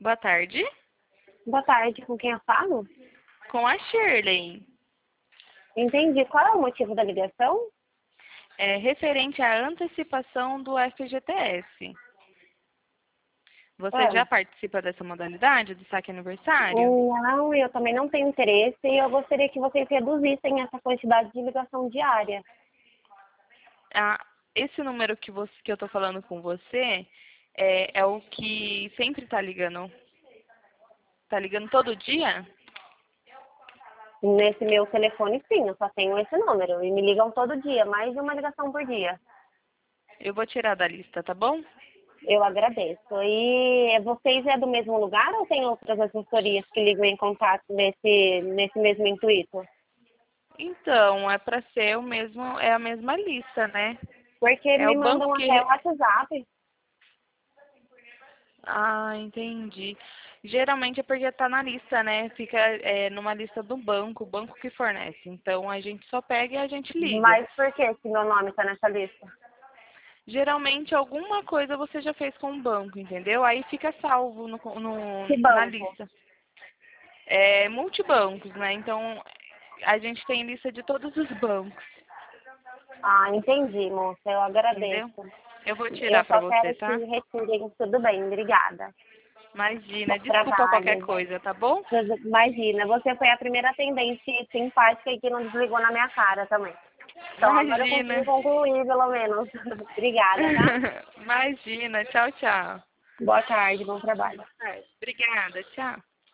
Boa tarde, Boa tarde, com quem eu falo? com a Shirley. Entendi. Qual é o motivo da ligação? É referente à antecipação do FGTS. Você Ah, já participa dessa modalidade do saque aniversário? não, eu também não tenho interesse e eu gostaria que vocês reduzissem essa quantidade de ligação diária. Ah, esse número que eu tô falando com você é o que sempre tá ligando. Tá ligando todo dia? Nesse meu telefone, sim, eu só tenho esse número. E me ligam todo dia, mais de uma ligação por dia. Eu vou tirar da lista, tá bom? Eu agradeço. E vocês é do mesmo lugar ou tem outras assessorias que ligam em contato nesse mesmo intuito? Então, é para ser é a mesma lista, né? Porque É me o banco mandam até o que. WhatsApp. Ah, entendi. Geralmente é porque tá na lista, né? Fica numa lista do banco, o banco que fornece. Então a gente só pega e a gente liga. Mas por que meu nome está nessa lista? Geralmente alguma coisa você já fez com o banco, entendeu? Aí fica salvo Que na banco? lista. É multibancos, né? Então a gente tem lista de todos os bancos, Ah, entendi, moça. Eu entendeu? agradeço. Eu vou Eu tirar pra só você, quero tá? que retirem. Tudo bem, obrigada. Imagina, Bom desculpa qualquer trabalho. coisa, tá bom? Imagina, você foi a primeira atendente simpática e que não desligou na minha cara também. Então agora eu Imagina. consigo concluir, pelo menos. Obrigada, tá? Imagina. Tchau, tchau. Boa tarde, bom trabalho. Obrigada, tchau.